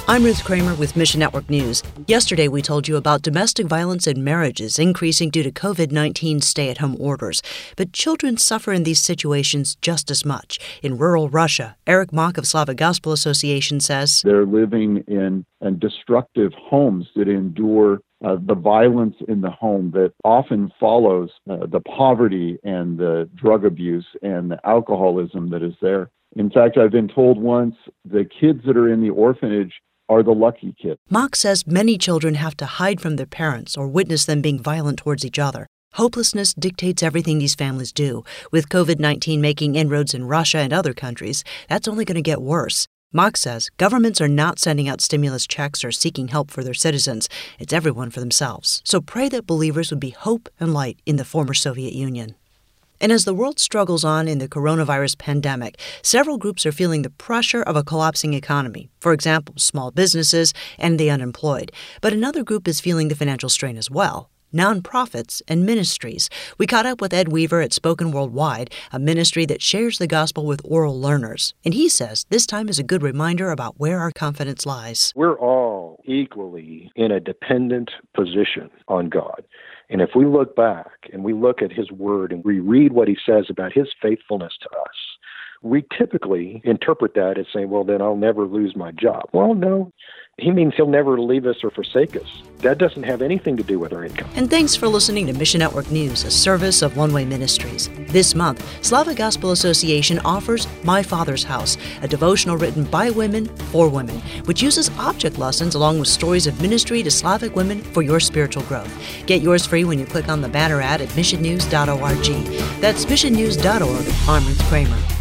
I'm Ruth Kramer with Mission Network News. Yesterday, we told you about domestic violence in marriages increasing due to COVID-19 stay-at-home orders. But children suffer in these situations just as much. In rural Russia, Eric Mock of Slavic Gospel Association says they're living in destructive homes that endure the violence in the home that often follows the poverty and the drug abuse and the alcoholism that is there. In fact, I've been told once the kids that are in the orphanage are the lucky kids. Mock says many children have to hide from their parents or witness them being violent towards each other. Hopelessness dictates everything these families do. With COVID-19 making inroads in Russia and other countries, that's only going to get worse. Mock says governments are not sending out stimulus checks or seeking help for their citizens. It's everyone for themselves. So pray that believers would be hope and light in the former Soviet Union. And as the world struggles on in the coronavirus pandemic, several groups are feeling the pressure of a collapsing economy. For example, small businesses and the unemployed. But another group is feeling the financial strain as well. Nonprofits and ministries. We caught up with Ed Weaver at Spoken Worldwide, a ministry that shares the gospel with oral learners. And he says this time is a good reminder about where our confidence lies. We're all equally in a dependent position on God. And if we look back and we look at his word and we read what he says about his faithfulness to us, we typically interpret that as saying, well, then I'll never lose my job. Well, no, he means he'll never leave us or forsake us. That doesn't have anything to do with our income. And thanks for listening to Mission Network News, a service of One Way Ministries. This month, Slavic Gospel Association offers My Father's House, a devotional written by women for women, which uses object lessons along with stories of ministry to Slavic women for your spiritual growth. Get yours free when you click on the banner ad at missionnews.org. That's missionnews.org. I'm Ruth Kramer.